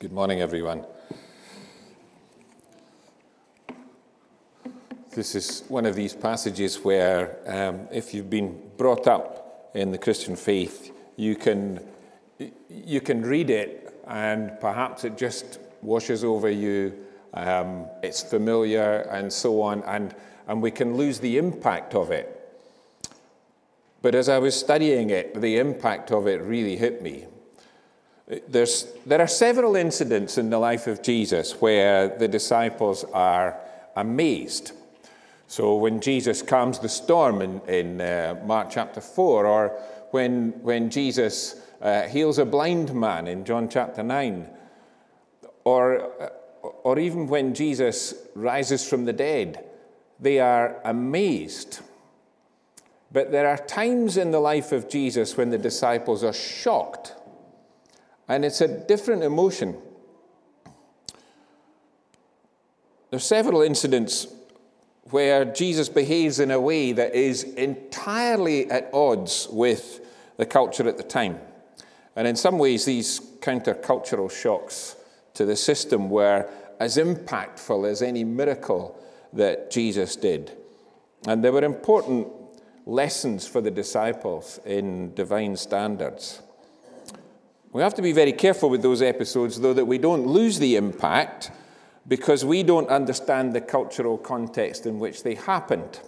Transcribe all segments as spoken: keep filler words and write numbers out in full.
Good morning, everyone. This is one of these passages where, um, if you've been brought up in the Christian faith, you can you can read it, and perhaps it just washes over you. Um, it's familiar, and so on, and and we can lose the impact of it. But as I was studying it, the impact of it really hit me. There's, there are several incidents in the life of Jesus where the disciples are amazed. So when Jesus calms the storm in, in uh, Mark chapter four, or when, when Jesus uh, heals a blind man in John chapter nine, or, or even when Jesus rises from the dead, they are amazed. But there are times in the life of Jesus when the disciples are shocked. And it's a different emotion. There are several incidents where Jesus behaves in a way that is entirely at odds with the culture at the time. And in some ways, these counter-cultural shocks to the system were as impactful as any miracle that Jesus did. And there were important lessons for the disciples in divine standards. We have to be very careful with those episodes, though, that we don't lose the impact because we don't understand the cultural context in which they happened.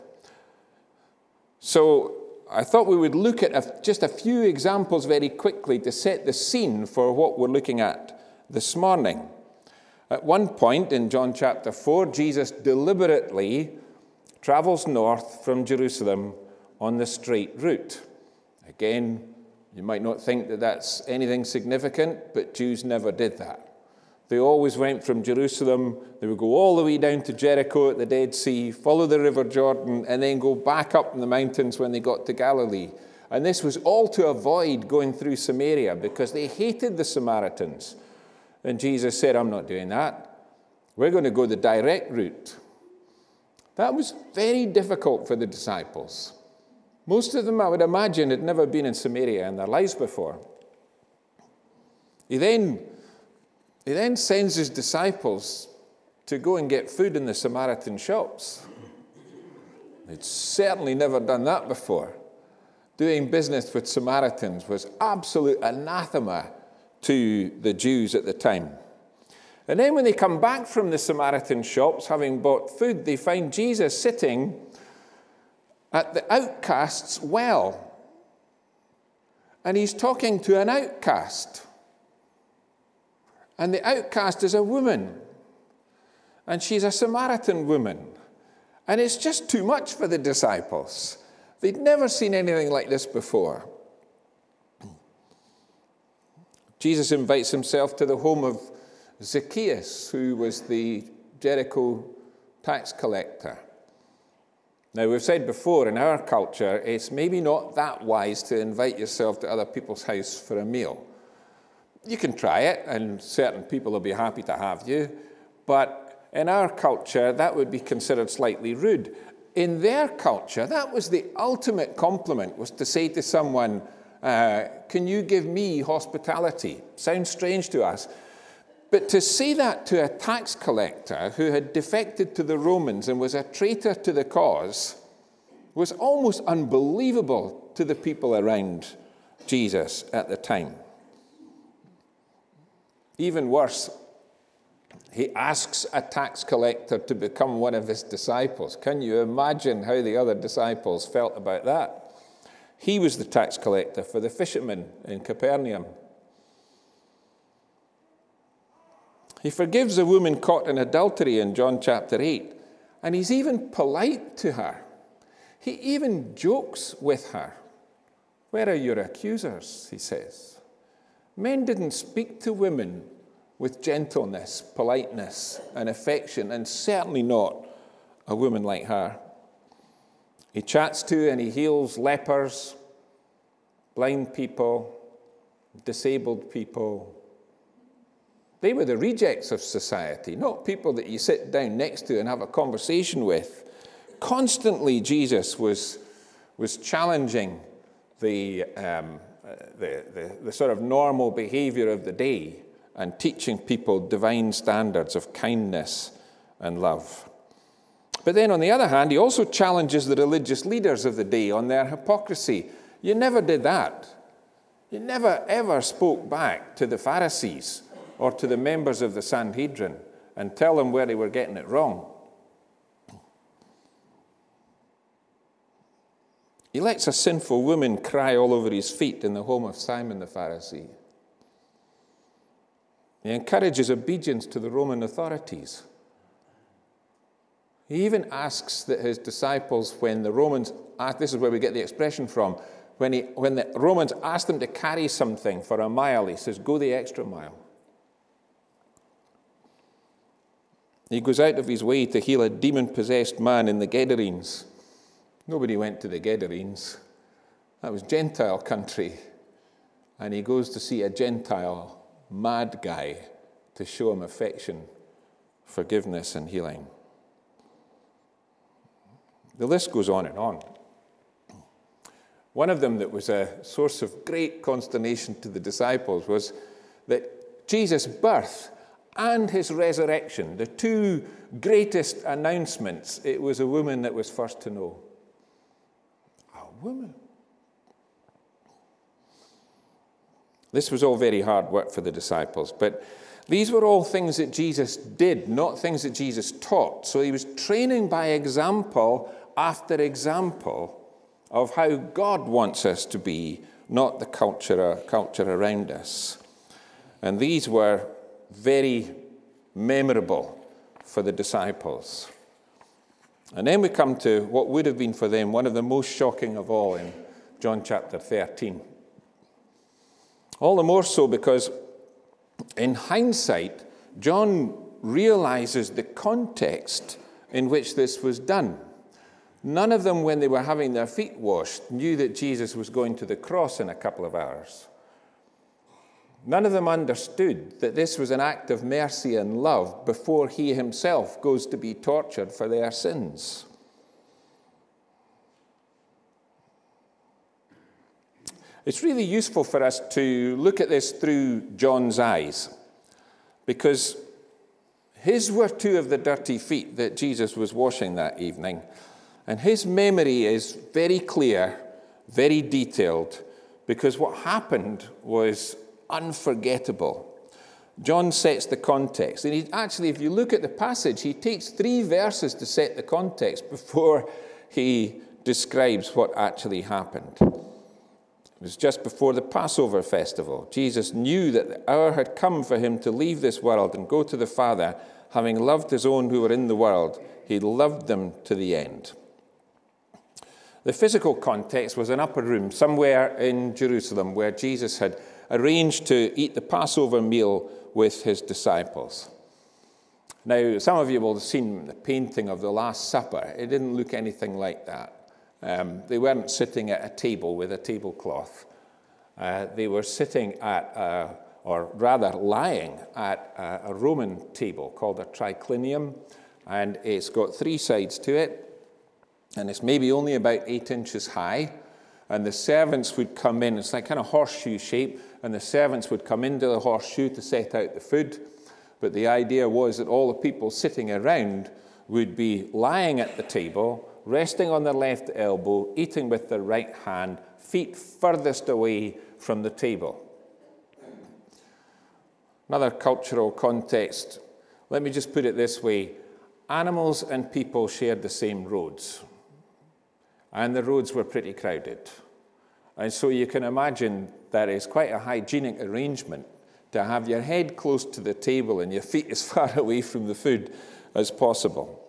So I thought we would look at a, just a few examples very quickly to set the scene for what we're looking at this morning. At one point in John chapter four, Jesus deliberately travels north from Jerusalem on the straight route. Again, you might not think that that's anything significant, but Jews never did that. They always went from Jerusalem, they would go all the way down to Jericho at the Dead Sea, follow the River Jordan, and then go back up in the mountains when they got to Galilee. And this was all to avoid going through Samaria because they hated the Samaritans. And Jesus said, I'm not doing that. We're going to go the direct route. That was very difficult for the disciples. Most of them, I would imagine, had never been in Samaria in their lives before. He then, he then sends his disciples to go and get food in the Samaritan shops. They'd certainly never done that before. Doing business with Samaritans was absolute anathema to the Jews at the time. And then when they come back from the Samaritan shops, having bought food, they find Jesus sitting at the outcast's well. And he's talking to an outcast. And the outcast is a woman. And she's a Samaritan woman. And it's just too much for the disciples. They'd never seen anything like this before. Jesus invites himself to the home of Zacchaeus, who was the Jericho tax collector. Now, we've said before, in our culture, it's maybe not that wise to invite yourself to other people's house for a meal. You can try it, and certain people will be happy to have you, but in our culture, that would be considered slightly rude. In their culture, that was the ultimate compliment, was to say to someone, uh, can you give me hospitality? Sounds strange to us. But to say that to a tax collector who had defected to the Romans and was a traitor to the cause was almost unbelievable to the people around Jesus at the time. Even worse, he asks a tax collector to become one of his disciples. Can you imagine how the other disciples felt about that? He was the tax collector for the fishermen in Capernaum. He forgives a woman caught in adultery in John chapter eight, and he's even polite to her. He even jokes with her. Where are your accusers, he says. Men didn't speak to women with gentleness, politeness, and affection, and certainly not a woman like her. He chats to and he heals lepers, blind people, disabled people. They were the rejects of society, not people that you sit down next to and have a conversation with. Constantly, Jesus was, was challenging the, um, the, the, the sort of normal behavior of the day and teaching people divine standards of kindness and love. But then on the other hand, he also challenges the religious leaders of the day on their hypocrisy. You never did that. You never ever spoke back to the Pharisees or to the members of the Sanhedrin and tell them where they were getting it wrong. He lets a sinful woman cry all over his feet in the home of Simon the Pharisee. He encourages obedience to the Roman authorities. He even asks that his disciples, when the Romans ask, this is where we get the expression from, when, he, when the Romans ask them to carry something for a mile, he says, go the extra mile. He goes out of his way to heal a demon-possessed man in the Gadarenes. Nobody went to the Gadarenes. That was Gentile country. And he goes to see a Gentile mad guy to show him affection, forgiveness, and healing. The list goes on and on. One of them that was a source of great consternation to the disciples was that Jesus' birth and his resurrection, the two greatest announcements, it was a woman that was first to know. A woman. This was all very hard work for the disciples, but these were all things that Jesus did, not things that Jesus taught. So he was training by example after example of how God wants us to be, not the culture, culture around us. And these were very memorable for the disciples. And then we come to what would have been for them one of the most shocking of all in John chapter thirteen. All the more so because in hindsight, John realizes the context in which this was done. None of them, when they were having their feet washed, knew that Jesus was going to the cross in a couple of hours. None of them understood that this was an act of mercy and love before he himself goes to be tortured for their sins. It's really useful for us to look at this through John's eyes, because his were two of the dirty feet that Jesus was washing that evening, and his memory is very clear, very detailed, because what happened was unforgettable. John sets the context. And he, actually, if you look at the passage, he takes three verses to set the context before he describes what actually happened. It was just before the Passover festival. Jesus knew that the hour had come for him to leave this world and go to the Father. Having loved his own who were in the world, he loved them to the end. The physical context was an upper room somewhere in Jerusalem where Jesus had arranged to eat the Passover meal with his disciples. Now, some of you will have seen the painting of the Last Supper. It didn't look anything like that. Um, they weren't sitting at a table with a tablecloth. Uh, they were sitting at, a, or rather lying at a, a Roman table called a triclinium, and it's got three sides to it, and it's maybe only about eight inches high. And the servants would come in, it's like kind of horseshoe shape, and the servants would come into the horseshoe to set out the food. But the idea was that all the people sitting around would be lying at the table, resting on their left elbow, eating with their right hand, feet furthest away from the table. Another cultural context, let me just put it this way. Animals and people shared the same roads. And the roads were pretty crowded. And so you can imagine that it's quite a hygienic arrangement to have your head close to the table and your feet as far away from the food as possible.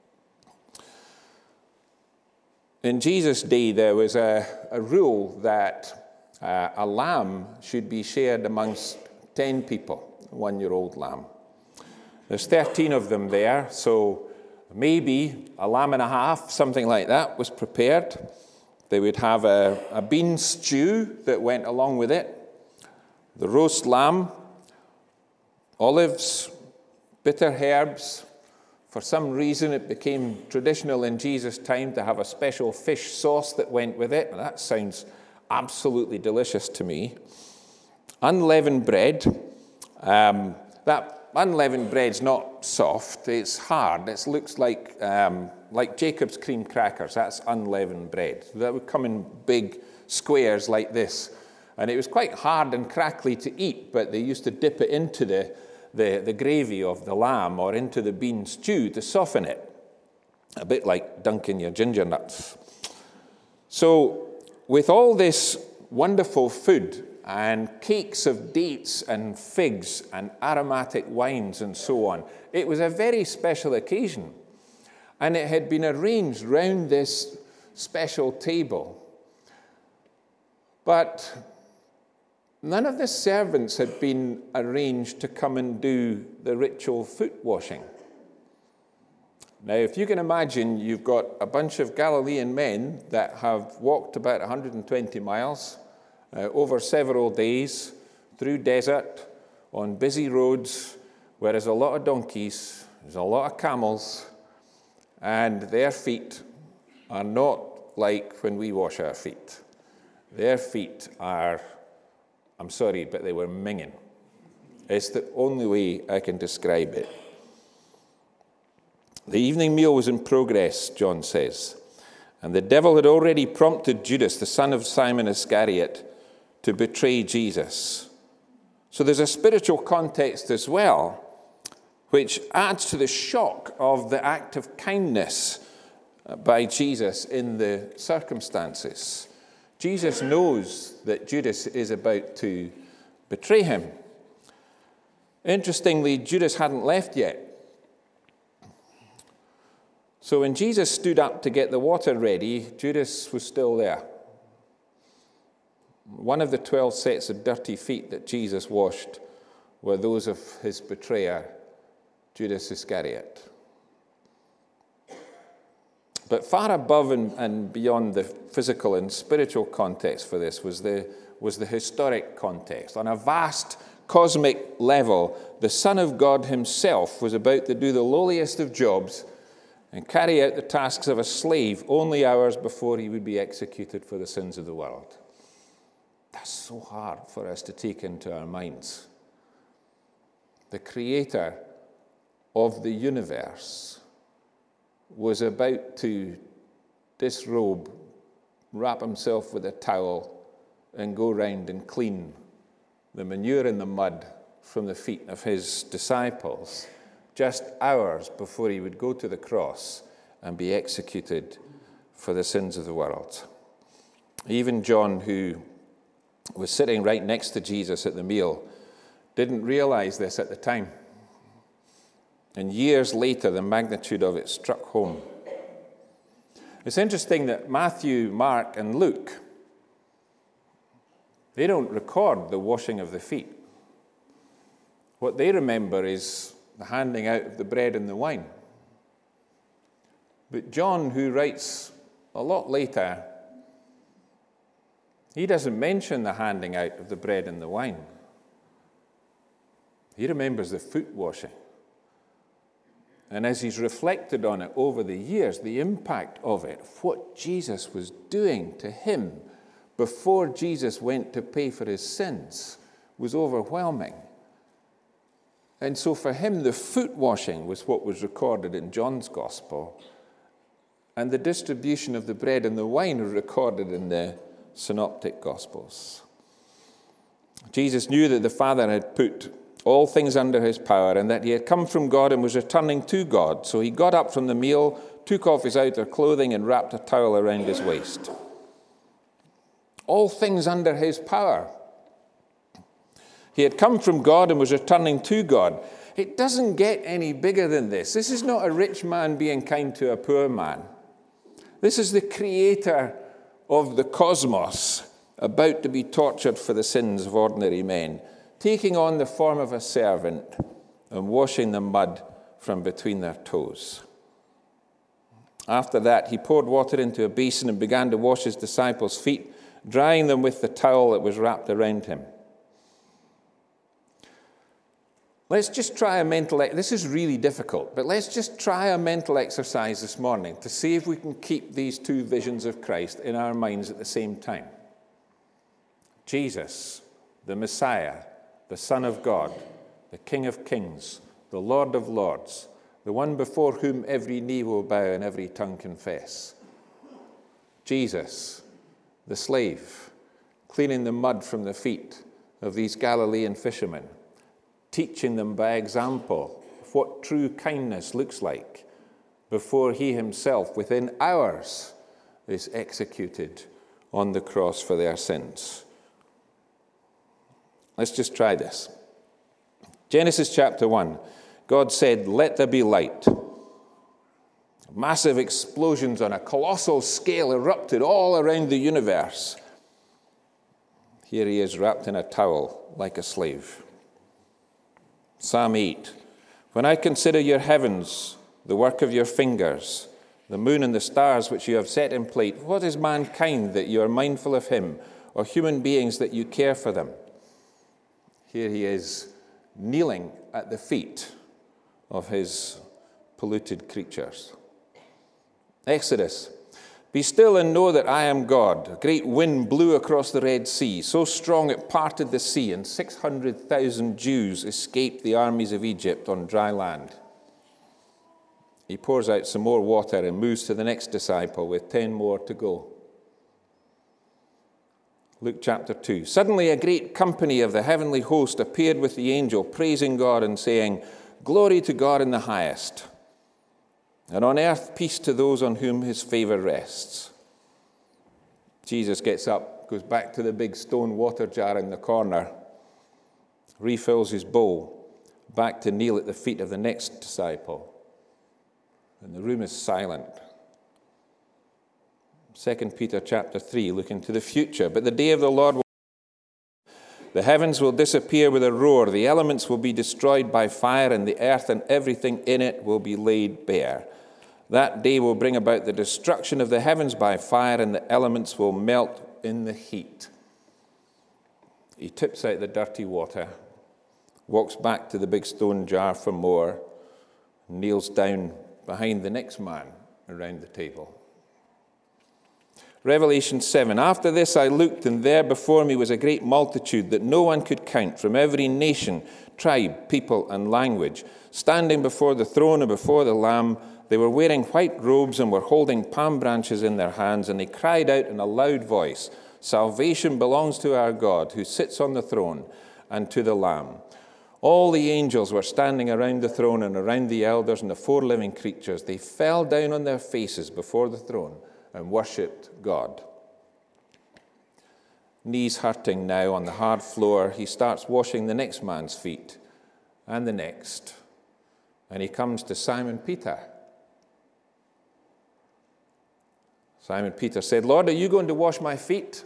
In Jesus' day, there was a, a rule that uh, a lamb should be shared amongst ten people, a one-year-old lamb. There's thirteen of them there, so maybe a lamb and a half, something like that, was prepared. They would have a, a bean stew that went along with it, the roast lamb, olives, bitter herbs. For some reason, it became traditional in Jesus' time to have a special fish sauce that went with it. That sounds absolutely delicious to me. Unleavened bread, Um, that unleavened bread's not soft, it's hard. It looks like, um, like Jacob's cream crackers. That's unleavened bread. That would come in big squares like this. And it was quite hard and crackly to eat, but they used to dip it into the, the, the gravy of the lamb or into the bean stew to soften it. A bit like dunking your ginger nuts. So, with all this wonderful food and cakes of dates and figs and aromatic wines and so on, it was a very special occasion. And it had been arranged round this special table. But none of the servants had been arranged to come and do the ritual foot washing. Now, if you can imagine, you've got a bunch of Galilean men that have walked about one hundred twenty miles uh, over several days through desert, on busy roads, where there's a lot of donkeys, there's a lot of camels, and their feet are not like when we wash our feet. Their feet are, I'm sorry, but they were minging. It's the only way I can describe it. The evening meal was in progress, John says, and the devil had already prompted Judas, the son of Simon Iscariot, to betray Jesus. So there's a spiritual context as well, which adds to the shock of the act of kindness by Jesus in the circumstances. Jesus knows that Judas is about to betray him. Interestingly, Judas hadn't left yet. So when Jesus stood up to get the water ready, Judas was still there. One of the twelve sets of dirty feet that Jesus washed were those of his betrayer, Judas Iscariot. But far above and, and beyond the physical and spiritual context for this was the, was the historic context. On a vast cosmic level, the Son of God himself was about to do the lowliest of jobs and carry out the tasks of a slave only hours before he would be executed for the sins of the world. That's so hard for us to take into our minds. The creator of the universe was about to disrobe, wrap himself with a towel, and go round and clean the manure and the mud from the feet of his disciples, just hours before he would go to the cross and be executed for the sins of the world. Even John, who was sitting right next to Jesus at the meal, didn't realize this at the time. And years later, the magnitude of it struck home. It's interesting that Matthew, Mark, and Luke, they don't record the washing of the feet. What they remember is the handing out of the bread and the wine. But John, who writes a lot later, he doesn't mention the handing out of the bread and the wine. He remembers the foot washing. And as he's reflected on it over the years, the impact of it, what Jesus was doing to him before Jesus went to pay for his sins, was overwhelming. And so for him, the foot washing was what was recorded in John's gospel, and the distribution of the bread and the wine was recorded in the synoptic gospels. Jesus knew that the Father had put all things under his power, and that he had come from God and was returning to God. So he got up from the meal, took off his outer clothing, and wrapped a towel around his waist. All things under his power. He had come from God and was returning to God. It doesn't get any bigger than this. This is not a rich man being kind to a poor man. This is the creator of the cosmos about to be tortured for the sins of ordinary men, taking on the form of a servant and washing the mud from between their toes. After that, he poured water into a basin and began to wash his disciples' feet, drying them with the towel that was wrapped around him. Let's just try a mental, this is really difficult, but let's just try a mental exercise this morning to see if we can keep these two visions of Christ in our minds at the same time. Jesus, the Messiah, the Son of God, the King of kings, the Lord of lords, the one before whom every knee will bow and every tongue confess. Jesus, the slave, cleaning the mud from the feet of these Galilean fishermen, teaching them by example of what true kindness looks like before he himself, within hours, is executed on the cross for their sins. Let's just try this. Genesis chapter one, God said, "Let there be light." Massive explosions on a colossal scale erupted all around the universe. Here he is wrapped in a towel like a slave. Psalm eight, "When I consider your heavens, the work of your fingers, the moon and the stars which you have set in place, what is mankind that you are mindful of him, or human beings that you care for them?" Here he is kneeling at the feet of his polluted creatures. Exodus, "Be still and know that I am God. A great wind blew across the Red Sea, so strong it parted the sea, and six hundred thousand Jews escaped the armies of Egypt on dry land." He pours out some more water and moves to the next disciple with ten more to go. Luke chapter two, "Suddenly a great company of the heavenly host appeared with the angel, praising God and saying, 'Glory to God in the highest, and on earth peace to those on whom his favor rests.'" Jesus gets up, goes back to the big stone water jar in the corner, refills his bowl, back to kneel at the feet of the next disciple. And the room is silent. Second Peter chapter three, looking to the future. "But the day of the Lord will the heavens will disappear with a roar, the elements will be destroyed by fire, and the earth and everything in it will be laid bare. That day will bring about the destruction of the heavens by fire, and the elements will melt in the heat." He tips out the dirty water, walks back to the big stone jar for more, kneels down behind the next man around the table. Revelation seven, "After this I looked, and there before me was a great multitude that no one could count, from every nation, tribe, people, and language, standing before the throne and before the Lamb. They were wearing white robes and were holding palm branches in their hands, and they cried out in a loud voice, 'Salvation belongs to our God, who sits on the throne, and to the Lamb.' All the angels were standing around the throne and around the elders and the four living creatures. They fell down on their faces before the throne and worshipped God." Knees hurting now on the hard floor, he starts washing the next man's feet and the next. And he comes to Simon Peter. Simon Peter said, "Lord, are you going to wash my feet?"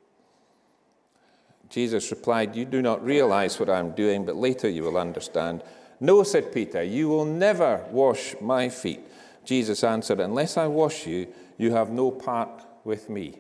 Jesus replied, "You do not realize what I am doing, but later you will understand." "No," said Peter, "you will never wash my feet." Jesus answered, "Unless I wash you, you have no part with me."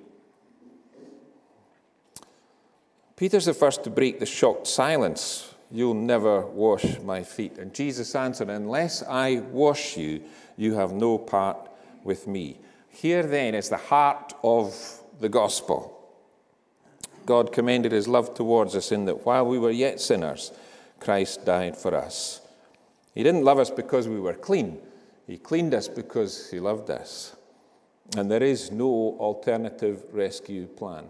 Peter's the first to break the shocked silence. "You'll never wash my feet." And Jesus answered, "Unless I wash you, you have no part with me." Here then is the heart of the gospel. God commended his love towards us in that while we were yet sinners, Christ died for us. He didn't love us because we were clean. He cleaned us because he loved us. And there is no alternative rescue plan.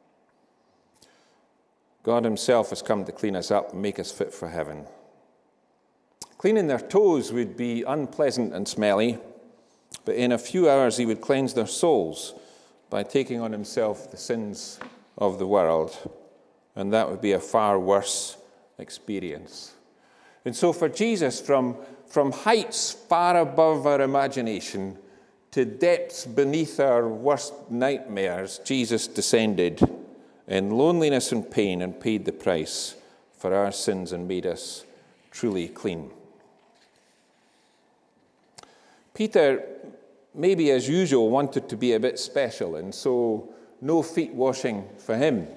God himself has come to clean us up and make us fit for heaven. Cleaning their toes would be unpleasant and smelly, but in a few hours he would cleanse their souls by taking on himself the sins of the world, and that would be a far worse experience. And so for Jesus, from, from heights far above our imagination to depths beneath our worst nightmares, Jesus descended in loneliness and pain and paid the price for our sins and made us truly clean. Peter, maybe as usual, wanted to be a bit special, and so no feet washing for him.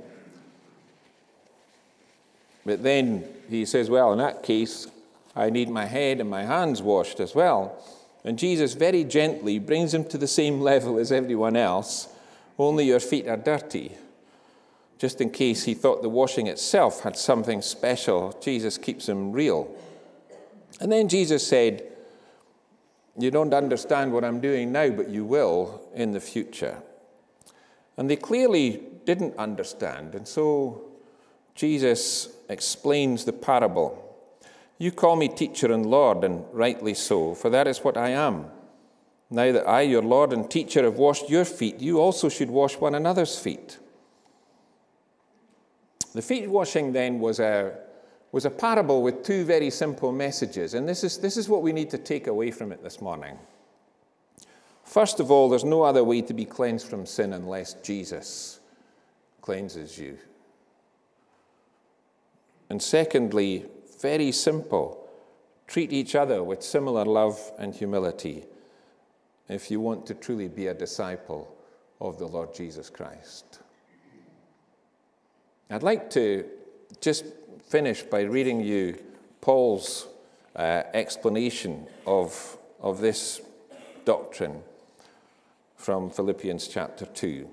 But then he says, well, in that case, I need my head and my hands washed as well. And Jesus very gently brings him to the same level as everyone else, only your feet are dirty. Just in case he thought the washing itself had something special, Jesus keeps him real. And then Jesus said, you don't understand what I'm doing now, but you will in the future. And they clearly didn't understand. And so Jesus explains the parable. You call me teacher and Lord, and rightly so, for that is what I am. Now that I, your Lord and teacher, have washed your feet, you also should wash one another's feet. The feet washing then was a, was a parable with two very simple messages. And this is, this is what we need to take away from it this morning. First of all, there's no other way to be cleansed from sin unless Jesus cleanses you. And secondly, very simple, treat each other with similar love and humility if you want to truly be a disciple of the Lord Jesus Christ. I'd like to just finish by reading you Paul's uh, explanation of, of this doctrine from Philippians chapter two.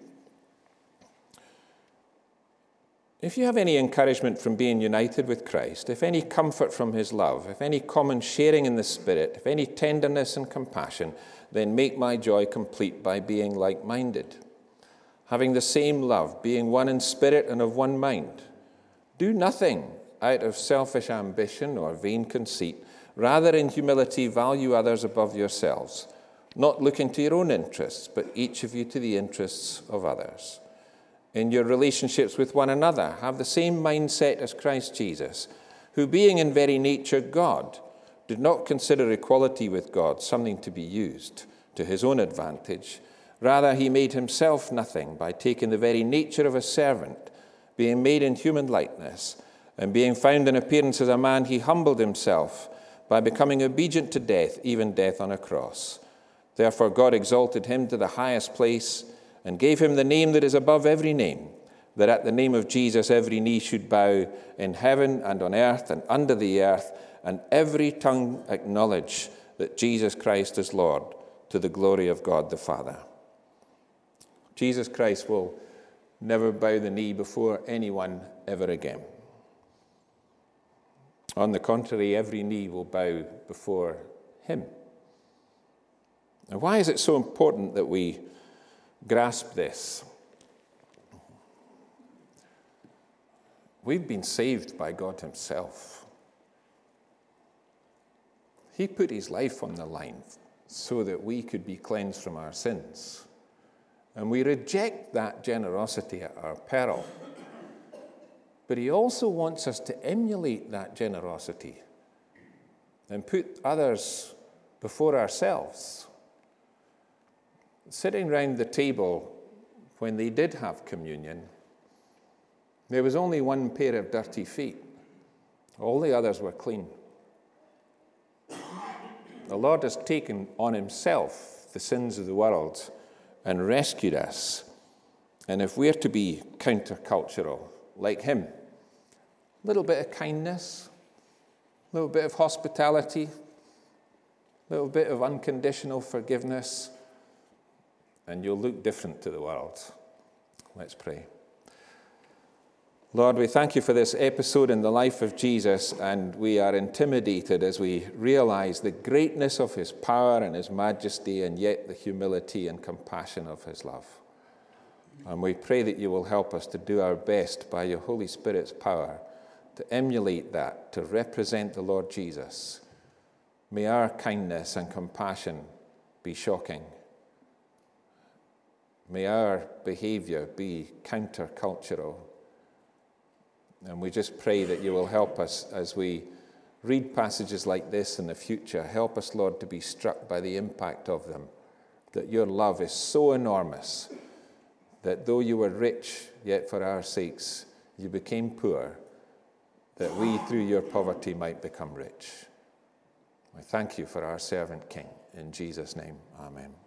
If you have any encouragement from being united with Christ, if any comfort from his love, if any common sharing in the Spirit, if any tenderness and compassion, then make my joy complete by being like-minded, having the same love, being one in spirit and of one mind. Do nothing out of selfish ambition or vain conceit. Rather, in humility, value others above yourselves, not looking to your own interests, but each of you to the interests of others. In your relationships with one another, have the same mindset as Christ Jesus, who being in very nature God, did not consider equality with God something to be used to his own advantage. Rather, he made himself nothing by taking the very nature of a servant, being made in human likeness, and being found in appearance as a man, he humbled himself by becoming obedient to death, even death on a cross. Therefore God exalted him to the highest place and gave him the name that is above every name, that at the name of Jesus every knee should bow in heaven and on earth and under the earth, and every tongue acknowledge that Jesus Christ is Lord, to the glory of God the Father. Jesus Christ will never bow the knee before anyone ever again. On the contrary, every knee will bow before him. Now, why is it so important that we grasp this? We've been saved by God himself. He put his life on the line so that we could be cleansed from our sins. And we reject that generosity at our peril. But he also wants us to emulate that generosity and put others before ourselves. Sitting round the table when they did have communion, there was only one pair of dirty feet. All the others were clean. The Lord has taken on himself the sins of the world and rescued us. And if we're to be countercultural like him, a little bit of kindness, a little bit of hospitality, a little bit of unconditional forgiveness, and you'll look different to the world. Let's pray. Lord, we thank you for this episode in the life of Jesus, and we are intimidated as we realize the greatness of his power and his majesty, and yet the humility and compassion of his love. And we pray that you will help us to do our best by your Holy Spirit's power to emulate that, to represent the Lord Jesus. May our kindness and compassion be shocking. May our behavior be countercultural. And we just pray that you will help us as we read passages like this in the future. Help us, Lord, to be struck by the impact of them, that your love is so enormous that though you were rich, yet for our sakes you became poor, that we through your poverty might become rich. I thank you for our servant King. In Jesus' name, amen.